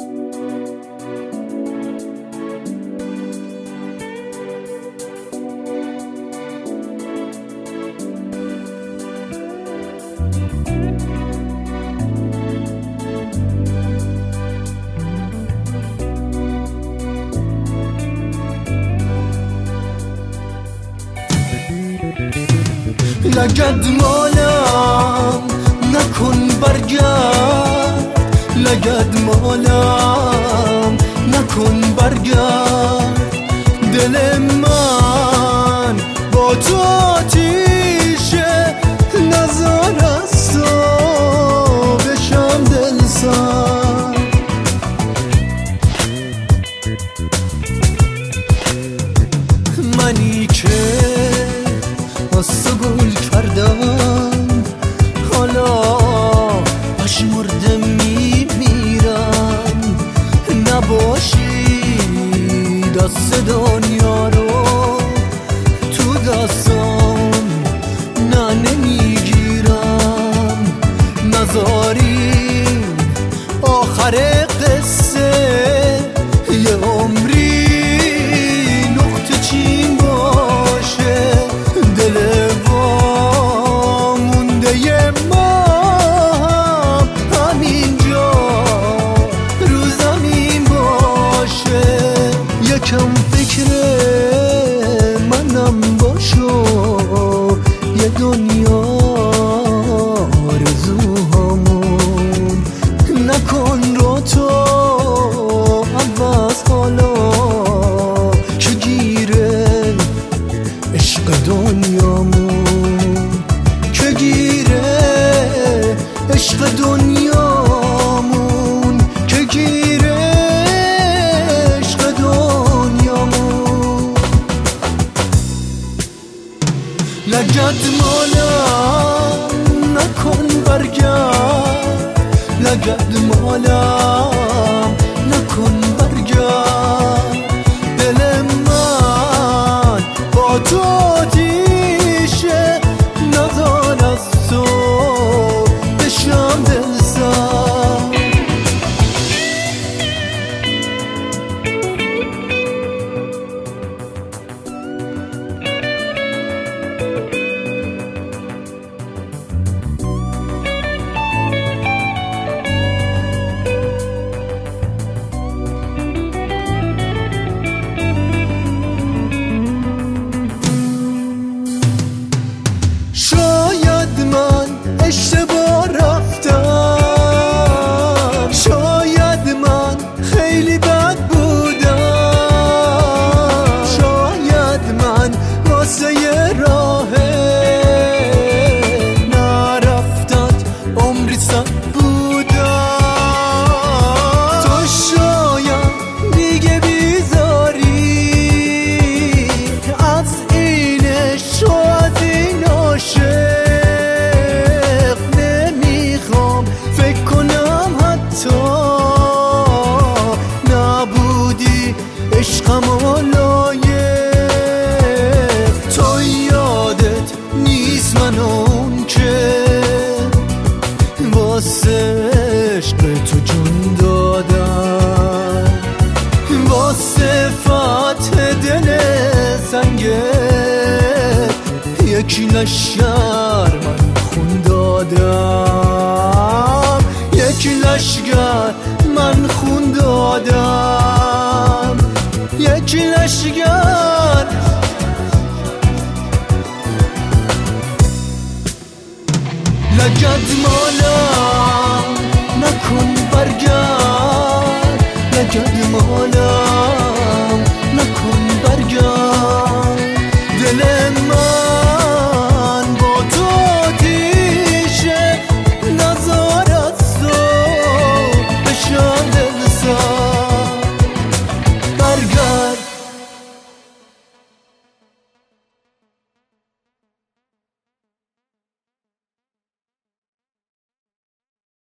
لگد مالم نکن برگرد، لگد مالم نکن برگرد، دل من با تو آتیشه، نزار از تو بشم دل سر. منی که از تو گل کردم، حالا پشمرده میمیرم. نباشی دست دنیا رو تو دستم، نه نمیگیرم. نذاری آخر قصه یه عمری نقطه چین باشه. دل وامونده ما همینجا رو زمین باشه. یکم فکر منم باشو، یه دنیا آرزوهامون نکن رو تو عوض. حالا که گیره عشق دنیامون، که گیره عشق دنیامون، که گیره عشق دنیامون. لگد مالم نکن برگرد، لگد مالم نکن برگرد، دل من با تو آتیشه، نزار از تو بشم دل سر. اشتباه رفتم، شاید من خیلی بد بودم، شاید من واسه یه راه نرفتت عمری سد بودم. تو شاید دیگه بیزاری از اینش و از این عاشق، نبودی عشقم لایق. تو یادت نیست من اون که واسه عشق تو جون دادم، واسه فتح دل سنگت یکی لشگر من خون دادم، یکی لشگر من خون دادم، یکی لشگر. لگد مالم